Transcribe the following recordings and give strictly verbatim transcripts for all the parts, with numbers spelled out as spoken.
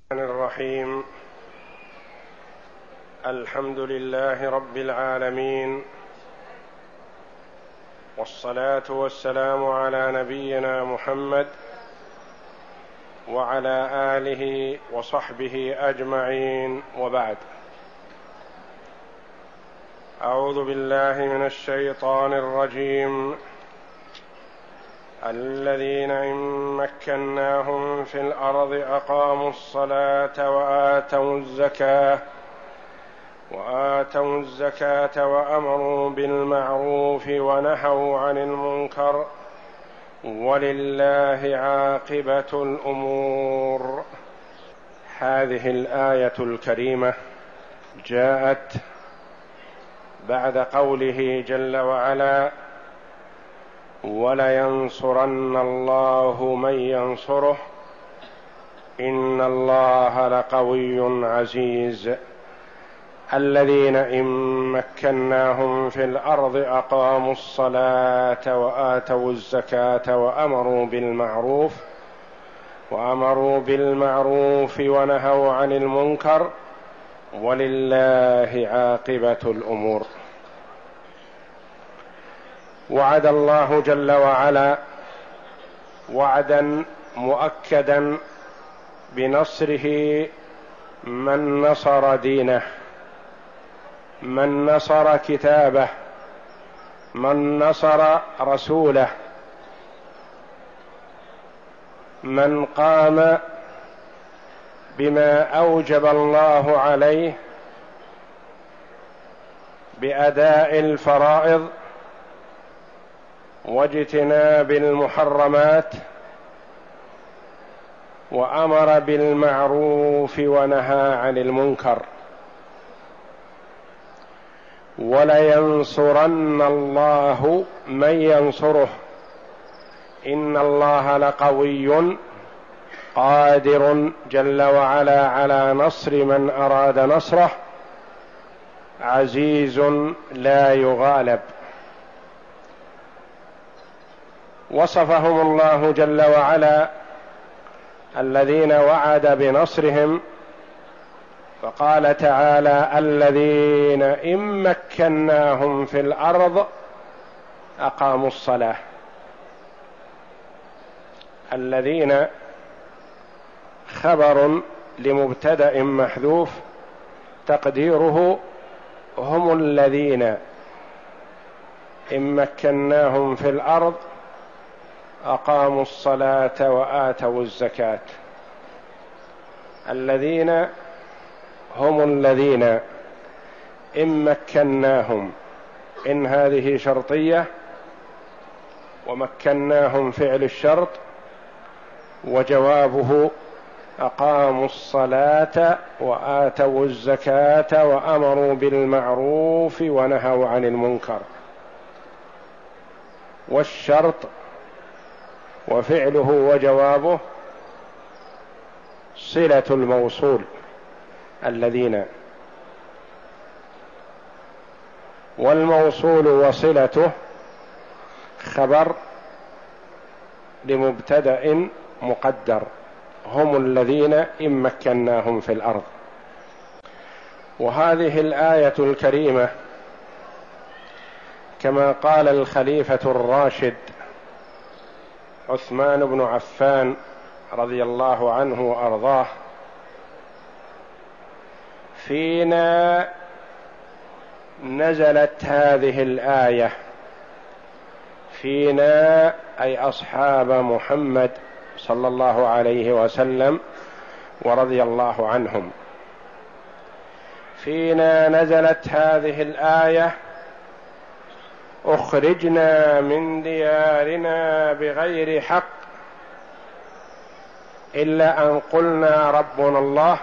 الرحمن الرحيم. الحمد لله رب العالمين، والصلاة والسلام على نبينا محمد وعلى آله وصحبه أجمعين، وبعد. أعوذ بالله من الشيطان الرجيم. الذين إن مكناهم في الأرض أقاموا الصلاة وآتوا الزكاة وآتوا الزكاة وأمروا بالمعروف ونهوا عن المنكر ولله عاقبة الأمور. هذه الآية الكريمة جاءت بعد قوله جل وعلا: ولينصرن الله من ينصره إن الله لقوي عزيز. الذين إن مكناهم في الأرض أقاموا الصلاة وآتوا الزكاة وأمروا بالمعروف وأمروا بالمعروف ونهوا عن المنكر ولله عاقبة الأمور. وعد الله جل وعلا وعدا مؤكدا بنصره من نصر دينه، من نصر كتابه، من نصر رسوله، من قام بما أوجب الله عليه بأداء الفرائض واجتناب المحرمات وأمر بالمعروف ونهى عن المنكر. ولينصرن الله من ينصره إن الله لقوي قادر جل وعلا على نصر من أراد نصره، عزيز لا يغالب. وصفهم الله جل وعلا الذين وعد بنصرهم فقال تعالى: الذين إن مكناهم في الأرض أقاموا الصلاة. الذين خبر لمبتدأ محذوف تقديره هم الذين إن مكناهم في الأرض أقاموا الصلاة وآتوا الزكاة. الذين هم الذين إن مكناهم، إن هذه شرطية ومكناهم فعل الشرط، وجوابه أقاموا الصلاة وآتوا الزكاة وأمروا بالمعروف ونهوا عن المنكر. والشرط وفعله وجوابه صلة الموصول الذين، والموصول وصلته خبر لمبتدأ مقدر هم الذين إن مكناهم في الأرض. وهذه الآية الكريمة كما قال الخليفة الراشد عثمان بن عفان رضي الله عنه وأرضاه: فينا نزلت هذه الآية. فينا أي أصحاب محمد صلى الله عليه وسلم ورضي الله عنهم. فينا نزلت هذه الآية: أخرجنا من ديارنا بغير حق إلا أن قلنا ربنا الله،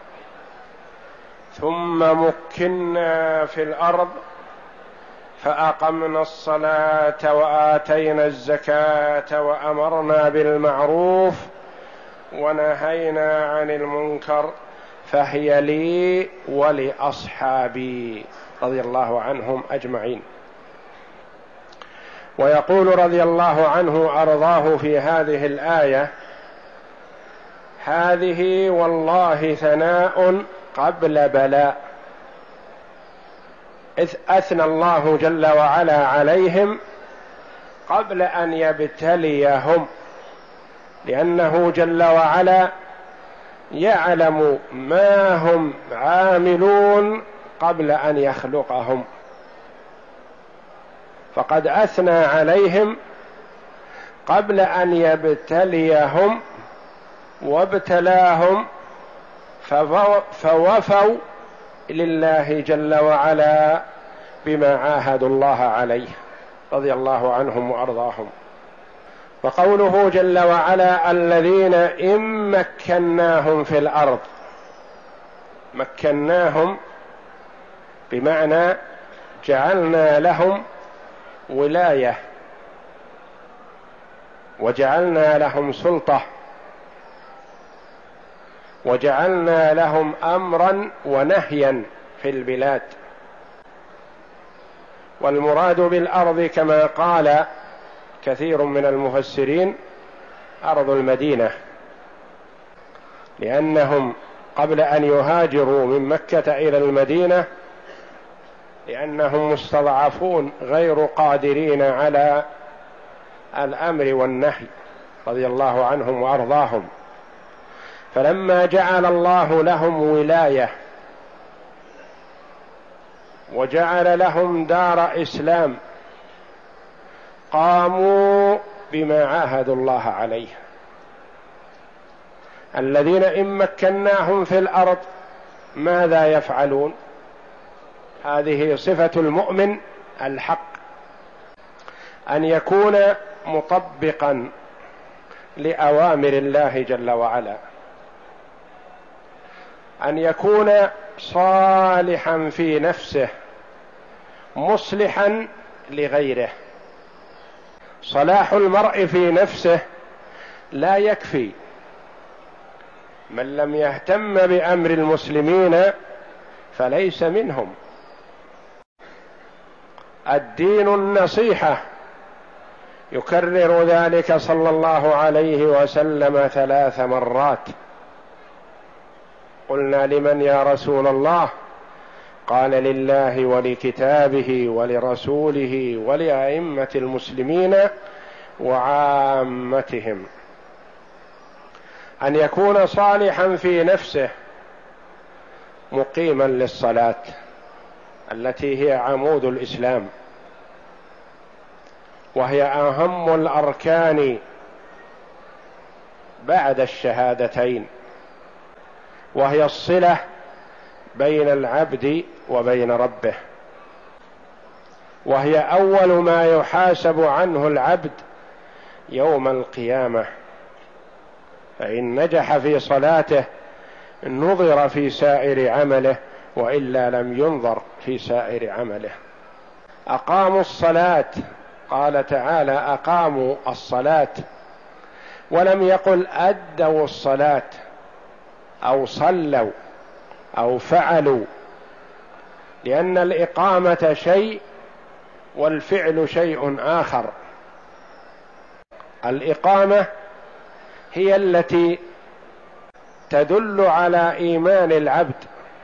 ثم مكنا في الأرض فأقمنا الصلاة وآتينا الزكاة وأمرنا بالمعروف ونهينا عن المنكر، فهي لي ولأصحابي رضي الله عنهم أجمعين. ويقول رضي الله عنه أرضاه في هذه الآية: هذه والله ثناء قبل بلاء، إذ أثنى الله جل وعلا عليهم قبل أن يبتليهم، لأنه جل وعلا يعلم ما هم عاملون قبل أن يخلقهم، فقد أثنى عليهم قبل أن يبتليهم وابتلاهم فوفوا لله جل وعلا بما عاهدوا الله عليه رضي الله عنهم وأرضاهم. وقوله جل وعلا الذين إن مكناهم في الأرض، مكناهم بمعنى جعلنا لهم ولاية وجعلنا لهم سلطة وجعلنا لهم أمرا ونهيا في البلاد. والمراد بالأرض كما قال كثير من المفسرين أرض المدينة، لأنهم قبل أن يهاجروا من مكة إلى المدينة لأنهم مستضعفون غير قادرين على الأمر والنهي رضي الله عنهم وأرضاهم، فلما جعل الله لهم ولاية وجعل لهم دار إسلام قاموا بما عاهدوا الله عليه. الذين إن مكناهم في الأرض ماذا يفعلون؟ هذه صفة المؤمن الحق، أن يكون مطبقا لأوامر الله جل وعلا، أن يكون صالحا في نفسه مصلحا لغيره. صلاح المرء في نفسه لا يكفي، من لم يهتم بأمر المسلمين فليس منهم. الدين النصيحة، يكرر ذلك صلى الله عليه وسلم ثلاث مرات. قلنا لمن يا رسول الله؟ قال لله ولكتابه ولرسوله ولأئمة المسلمين وعامتهم. أن يكون صالحا في نفسه مقيما للصلاة التي هي عمود الإسلام، وهي أهم الأركان بعد الشهادتين، وهي الصلة بين العبد وبين ربه، وهي أول ما يحاسب عنه العبد يوم القيامة. فإن نجح في صلاته نظر في سائر عمله، وإلا لم ينظر في سائر عمله. أقاموا الصلاة، قال تعالى أقاموا الصلاة، ولم يقل أدوا الصلاة أو صلوا أو فعلوا، لأن الإقامة شيء والفعل شيء آخر. الإقامة هي التي تدل على إيمان العبد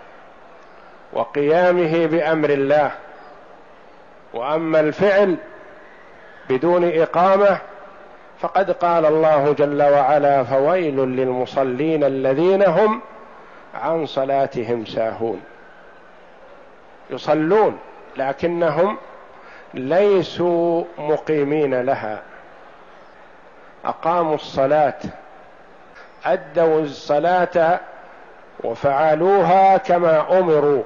وقيامه بأمر الله، وأما الفعل بدون إقامة فقد قال الله جل وعلا فويل للمصلين الذين هم عن صلاتهم ساهون. يصلون لكنهم ليسوا مقيمين لها. أقاموا الصلاة، أدوا الصلاة وفعلوها كما أمروا،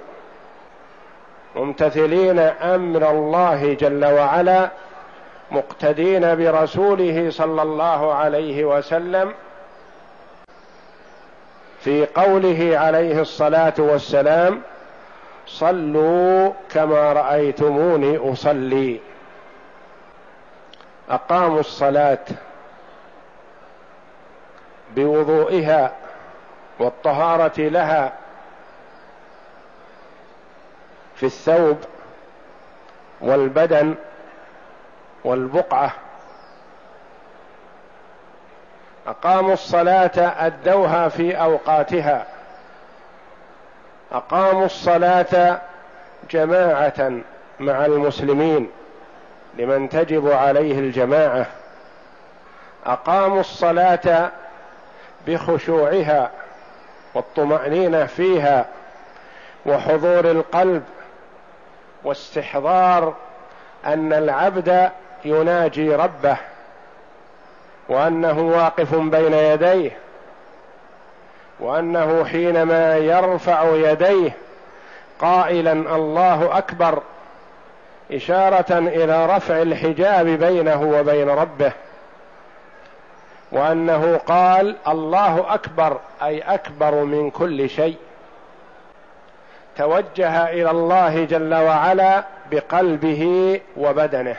ممتثلين أمر الله جل وعلا، مقتدين برسوله صلى الله عليه وسلم في قوله عليه الصلاة والسلام صلوا كما رأيتموني أصلي. أقاموا الصلاة بوضوئها والطهارة لها في الثوب والبدن والبقعة، أقاموا الصلاة أدوها في أوقاتها، أقاموا الصلاة جماعة مع المسلمين لمن تجب عليه الجماعة، أقاموا الصلاة بخشوعها والطمأنينة فيها وحضور القلب واستحضار أن العبد يناجي ربه وأنه واقف بين يديه، وأنه حينما يرفع يديه قائلا الله أكبر إشارة إلى رفع الحجاب بينه وبين ربه، وأنه قال الله أكبر أي أكبر من كل شيء، توجه إلى الله جل وعلا بقلبه وبدنه،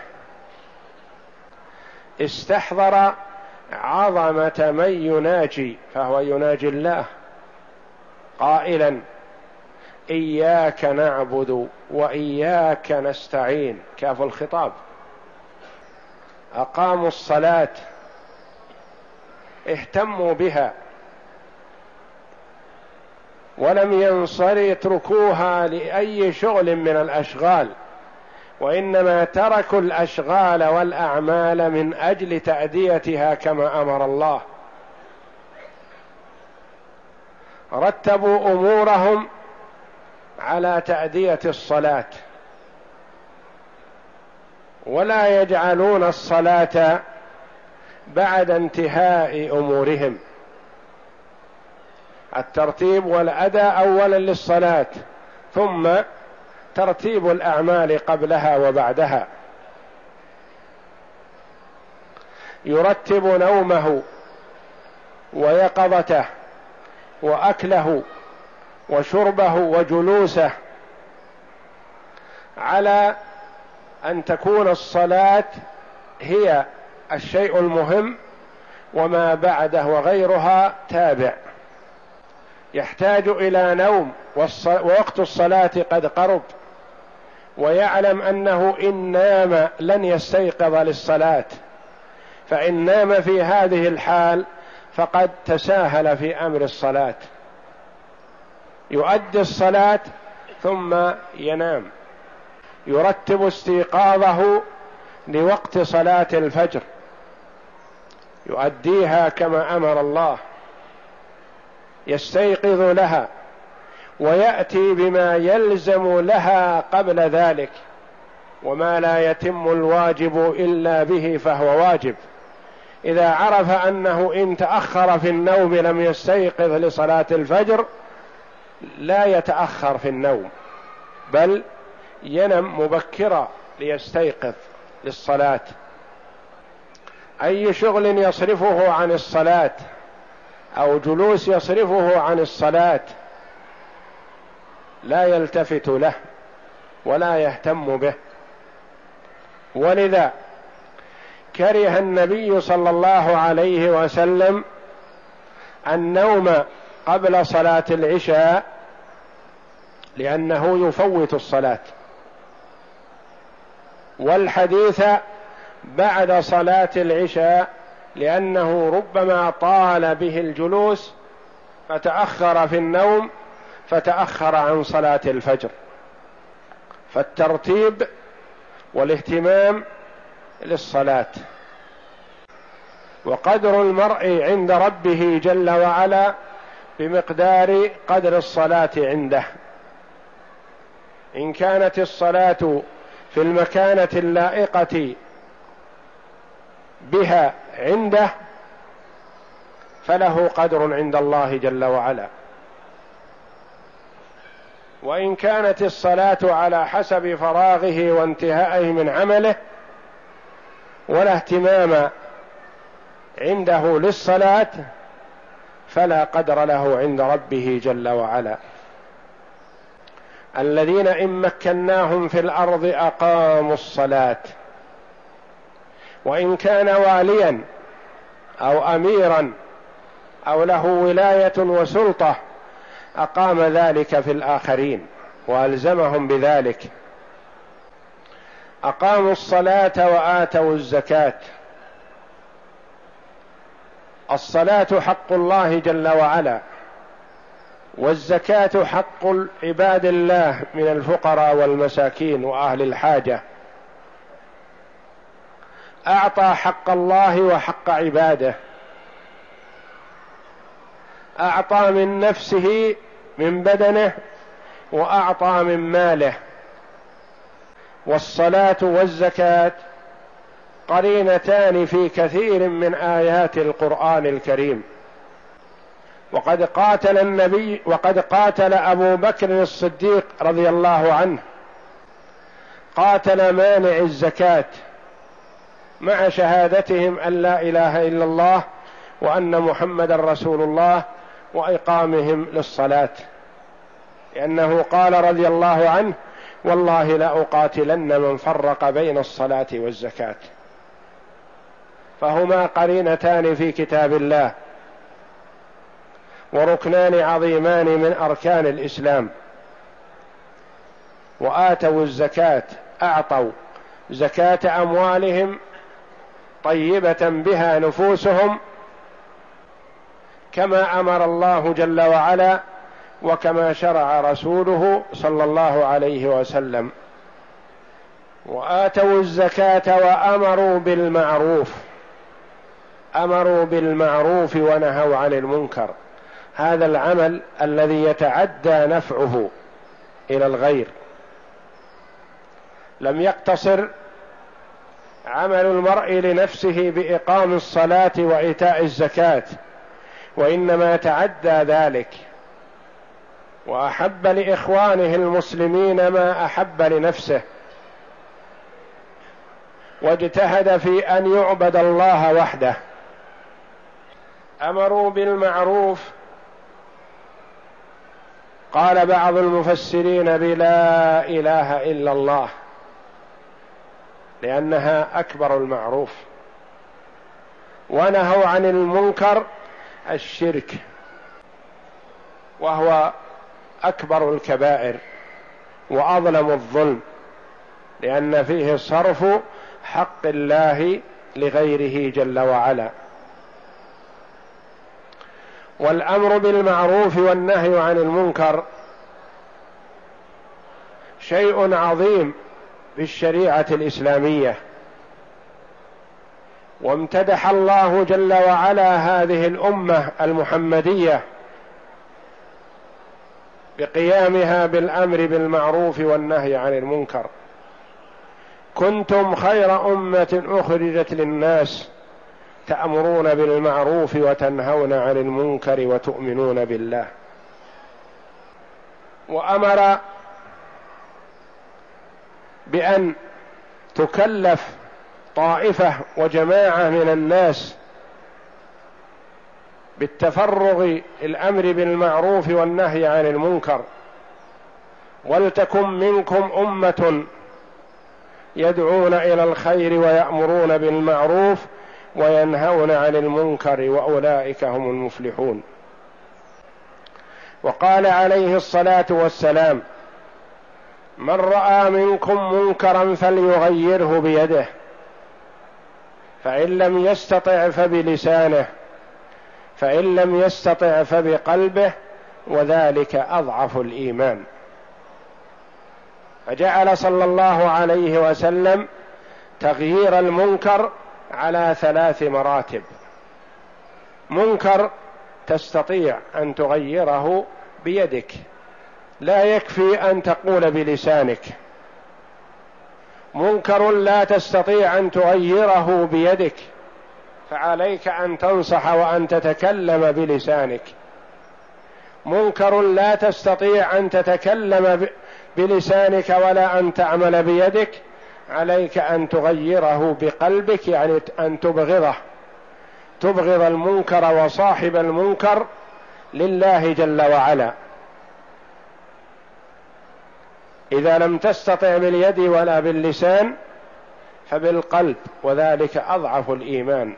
استحضر عظمة من يناجي، فهو يناجي الله قائلا إياك نعبد وإياك نستعين، كاف الخطاب. أقاموا الصلاة، اهتموا بها، ولم ينصروا يتركوها لأي شغل من الأشغال، وإنما تركوا الأشغال والأعمال من أجل تأديتها كما أمر الله، رتبوا أمورهم على تأدية الصلاة، ولا يجعلون الصلاة بعد انتهاء أمورهم. الترتيب والأداء أولا للصلاة، ثم ترتيب الأعمال قبلها وبعدها. يرتب نومه ويقظته وأكله وشربه وجلوسه على أن تكون الصلاة هي الشيء المهم، وما بعده وغيرها تابع. يحتاج إلى نوم ووقت الصلاة قد قرب، ويعلم أنه إن نام لن يستيقظ للصلاة، فإن نام في هذه الحال فقد تساهل في أمر الصلاة، يؤدي الصلاة ثم ينام. يرتب استيقاظه لوقت صلاة الفجر، يؤديها كما أمر الله، يستيقظ لها ويأتي بما يلزم لها قبل ذلك، وما لا يتم الواجب إلا به فهو واجب. إذا عرف أنه إن تأخر في النوم لم يستيقظ لصلاة الفجر لا يتأخر في النوم، بل ينم مبكرا ليستيقظ للصلاة. أي شغل يصرفه عن الصلاة أو جلوس يصرفه عن الصلاة لا يلتفت له ولا يهتم به. ولذا كره النبي صلى الله عليه وسلم النوم قبل صلاة العشاء لأنه يفوت الصلاة، والحديث بعد صلاة العشاء لأنه ربما طال به الجلوس فتأخر في النوم فتأخر عن صلاة الفجر. فالترتيب والاهتمام للصلاة، وقدر المرء عند ربه جل وعلا بمقدار قدر الصلاة عنده. إن كانت الصلاة في المكانة اللائقة بها عنده فله قدر عند الله جل وعلا، وإن كانت الصلاة على حسب فراغه وانتهائه من عمله ولا اهتمام عنده للصلاة فلا قدر له عند ربه جل وعلا. الذين إن مكناهم في الأرض أقاموا الصلاة، وإن كان واليا أو أميرا أو له ولاية وسلطة أقام ذلك في الآخرين وألزمهم بذلك. أقاموا الصلاة وآتوا الزكاة، الصلاة حق الله جل وعلا، والزكاة حق عباد الله من الفقراء والمساكين وأهل الحاجة. أعطى حق الله وحق عباده، أعطى من نفسه من بدنه وأعطى من ماله. والصلاة والزكاة قرينتان في كثير من آيات القرآن الكريم. وقد قاتل النبي وقد قاتل أبو بكر الصديق رضي الله عنه، قاتل مانع الزكاة مع شهادتهم أن لا إله إلا الله وأن محمد رسول الله وإقامهم للصلاة، لأنه قال رضي الله عنه: والله لا أقاتلن من فرق بين الصلاة والزكاة. فهما قرينتان في كتاب الله وركنان عظيمان من أركان الإسلام. وآتوا الزكاة، أعطوا زكاة أموالهم طيبة بها نفوسهم كما أمر الله جل وعلا وكما شرع رسوله صلى الله عليه وسلم. وآتوا الزكاة وأمروا بالمعروف، أمروا بالمعروف ونهوا عن المنكر. هذا العمل الذي يتعدى نفعه إلى الغير. لم يقتصر عمل المرء لنفسه بإقام الصلاة وإيتاء الزكاة، وإنما تعدى ذلك وأحب لإخوانه المسلمين ما أحب لنفسه، واجتهد في أن يعبد الله وحده. أمروا بالمعروف، قال بعض المفسرين: بلا إله إلا الله، لأنها أكبر المعروف. ونهوا عن المنكر، الشرك، وهو أكبر الكبائر وأظلم الظلم، لأن فيه صرف حق الله لغيره جل وعلا. والأمر بالمعروف والنهي عن المنكر شيء عظيم في الشريعة الإسلامية، وامتدح الله جل وعلا هذه الأمة المحمدية بقيامها بالأمر بالمعروف والنهي عن المنكر. كنتم خير أمة أخرجت للناس تأمرون بالمعروف وتنهون عن المنكر وتؤمنون بالله. وأمر بأن تكلف طائفة وجماعة من الناس بالتفرغ الأمر بالمعروف والنهي عن المنكر. ولتكن منكم أمة يدعون إلى الخير ويأمرون بالمعروف وينهون عن المنكر وأولئك هم المفلحون. وقال عليه الصلاة والسلام: من رأى منكم منكرا فليغيره بيده، فإن لم يستطع فبلسانه، فإن لم يستطع فبقلبه، وذلك أضعف الإيمان. فجعل صلى الله عليه وسلم تغيير المنكر على ثلاث مراتب. منكر تستطيع أن تغيره بيدك، لا يكفي أن تقول بلسانك. منكر لا تستطيع أن تغيره بيدك، فعليك أن تنصح وأن تتكلم بلسانك. منكر لا تستطيع أن تتكلم بلسانك ولا أن تعمل بيدك، عليك أن تغيره بقلبك، يعني أن تبغضه، تبغض المنكر وصاحب المنكر لله جل وعلا. إذا لم تستطع باليد ولا باللسان فبالقلب، وذلك أضعف الإيمان.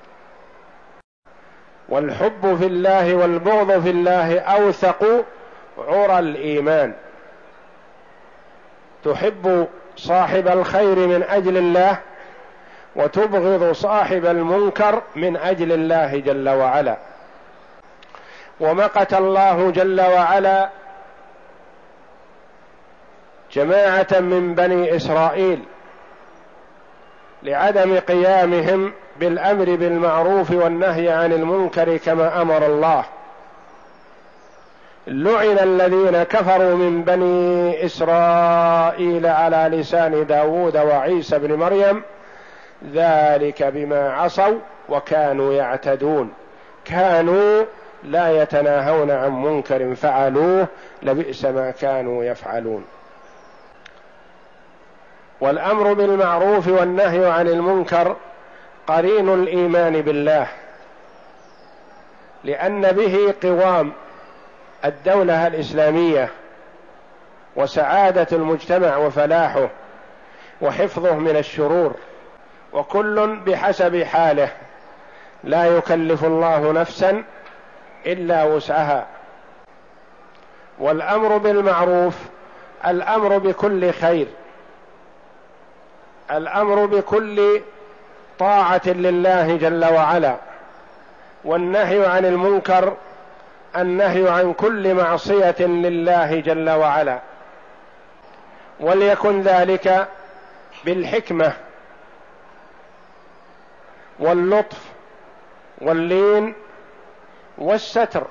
والحب في الله والبغض في الله أوثق عرى الإيمان. تحب صاحب الخير من أجل الله، وتبغض صاحب المنكر من أجل الله جل وعلا. ومقت الله جل وعلا جماعة من بني إسرائيل لعدم قيامهم بالأمر بالمعروف والنهي عن المنكر كما أمر الله. لعن الذين كفروا من بني إسرائيل على لسان داود وعيسى بن مريم ذلك بما عصوا وكانوا يعتدون كانوا لا يتناهون عن منكر فعلوه لبئس ما كانوا يفعلون. والأمر بالمعروف والنهي عن المنكر قرين الإيمان بالله، لأن به قوام الدولة الإسلامية وسعادة المجتمع وفلاحه وحفظه من الشرور، وكل بحسب حاله، لا يكلف الله نفسا إلا وسعها. والأمر بالمعروف الأمر بكل خير، الأمر بكل طاعة لله جل وعلا، والنهي عن المنكر النهي عن كل معصية لله جل وعلا. وليكن ذلك بالحكمة واللطف واللين والستر.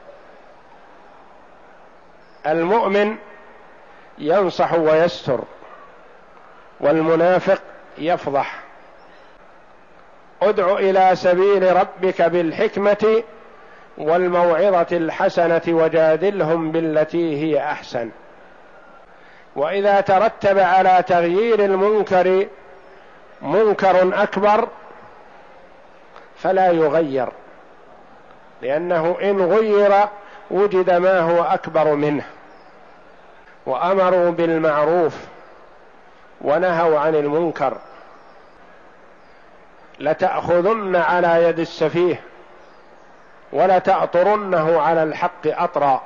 المؤمن ينصح ويستر، والمنافق يفضح. ادع إلى سبيل ربك بالحكمة والموعظة الحسنة وجادلهم بالتي هي أحسن. وإذا ترتب على تغيير المنكر منكر أكبر فلا يغير، لأنه إن غير وجد ما هو أكبر منه. وأمروا بالمعروف ونهوا عن المنكر. لتأخذن على يد السفيه ولتأطرنه على الحق أطرا.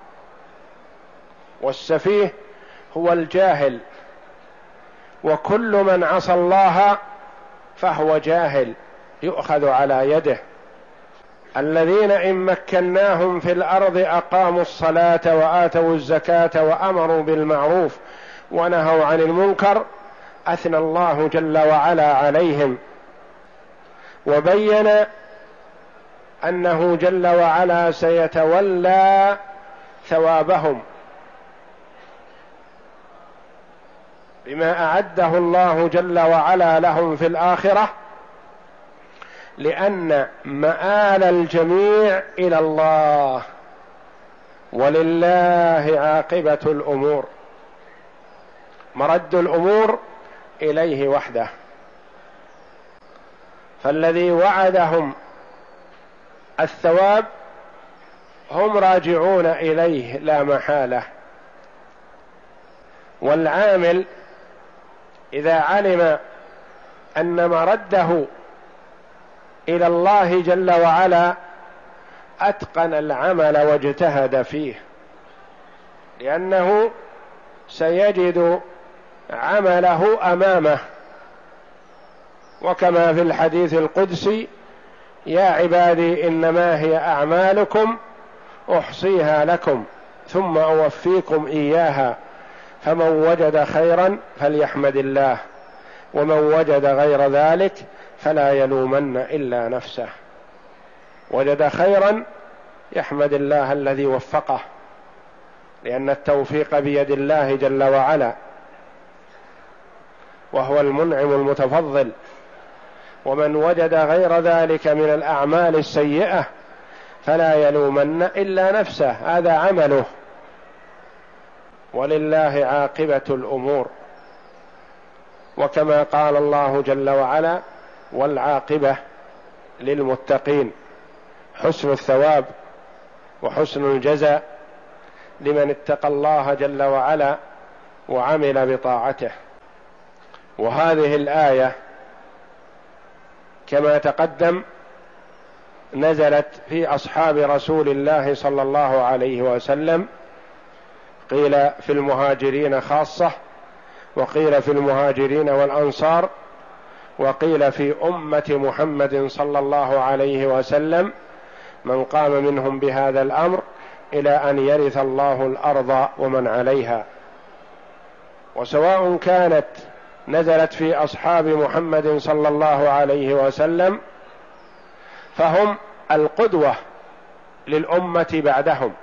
والسفيه هو الجاهل، وكل من عصى الله فهو جاهل يؤخذ على يده. الذين إن مكناهم في الأرض أقاموا الصلاة وآتوا الزكاة وأمروا بالمعروف ونهوا عن المنكر أثنى الله جل وعلا عليهم، وبين أنه جل وعلا سيتولى ثوابهم بما أعده الله جل وعلا لهم في الآخرة، لأن مآل الجميع إلى الله، ولله عاقبة الأمور. مرد الأمور إليه وحده. فالذي وعدهم الثواب هم راجعون إليه لا محالة. والعامل إذا علم أن مرده إلى الله جل وعلا أتقن العمل واجتهد فيه، لأنه سيجد عمله أمامه. وكما في الحديث القدسي: يا عبادي إنما هي أعمالكم أحصيها لكم ثم أوفيكم إياها، فمن وجد خيرا فليحمد الله، ومن وجد غير ذلك فلا يلومن إلا نفسه. وجد خيرا يحمد الله الذي وفقه، لأن التوفيق بيد الله جل وعلا، وهو المنعم المتفضل. ومن وجد غير ذلك من الأعمال السيئة فلا يلومن إلا نفسه، هذا عمله. ولله عاقبة الأمور. وكما قال الله جل وعلا: والعاقبة للمتقين. حسن الثواب وحسن الجزاء لمن اتقى الله جل وعلا وعمل بطاعته. وهذه الآية كما تقدم نزلت في أصحاب رسول الله صلى الله عليه وسلم، قيل في المهاجرين خاصة، وقيل في المهاجرين والأنصار، وقيل في أمة محمد صلى الله عليه وسلم من قام منهم بهذا الأمر إلى أن يرث الله الأرض ومن عليها. وسواء كانت نزلت في أصحاب محمد صلى الله عليه وسلم فهم القدوة للأمة بعدهم،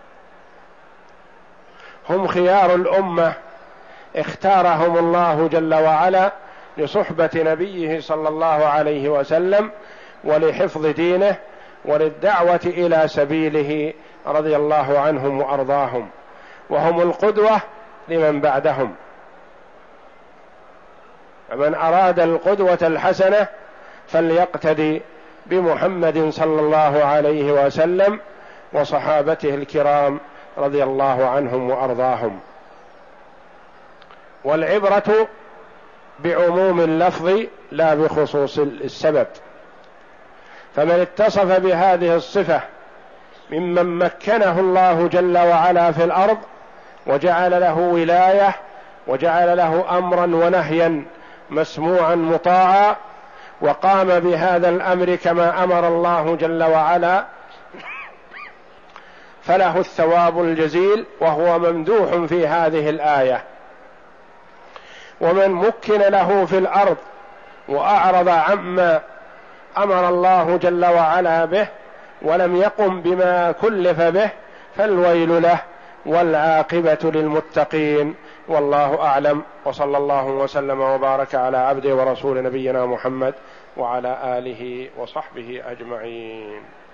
هم خيار الأمة اختارهم الله جل وعلا لصحبة نبيه صلى الله عليه وسلم ولحفظ دينه وللدعوة إلى سبيله رضي الله عنهم وأرضاهم، وهم القدوة لمن بعدهم. فمن أراد القدوة الحسنة فليقتدي بمحمد صلى الله عليه وسلم وصحابته الكرام رضي الله عنهم وأرضاهم. والعبرة بعموم اللفظ لا بخصوص السبب، فمن اتصف بهذه الصفة ممن مكنه الله جل وعلا في الأرض وجعل له ولاية وجعل له أمرا ونهيا مسموعا مطاعا وقام بهذا الأمر كما أمر الله جل وعلا، فله الثواب الجزيل وهو ممدوح في هذه الآية. ومن مكن له في الأرض وأعرض عما أمر الله جل وعلا به ولم يقم بما كلف به فالويل له والعاقبة للمتقين. والله أعلم، وصلى الله وسلم وبارك على عبده ورسول نبينا محمد وعلى آله وصحبه أجمعين.